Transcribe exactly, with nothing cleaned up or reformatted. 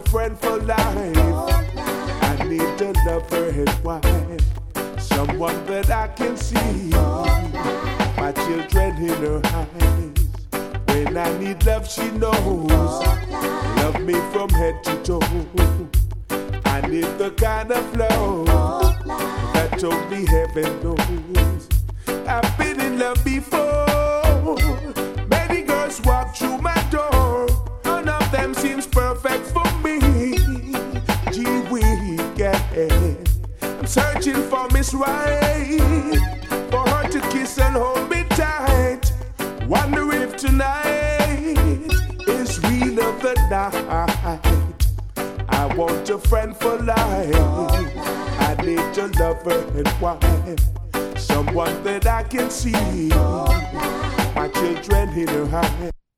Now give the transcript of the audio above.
friend for life. I need a lover and wife, someone that I can see my children in her eyes. When I need love, she knows. Love me from head to toe. I need the kind of love that only heaven knows. I've been in love before. Many girls walk through my door. None of them seems perfect for me. Gee weekend, I'm searching for Miss Right, for her to kiss and hold me tight. Wonder if tonight is real of the night. I want a friend for life. I need a lover and wife, someone that I can see my children in her eyes.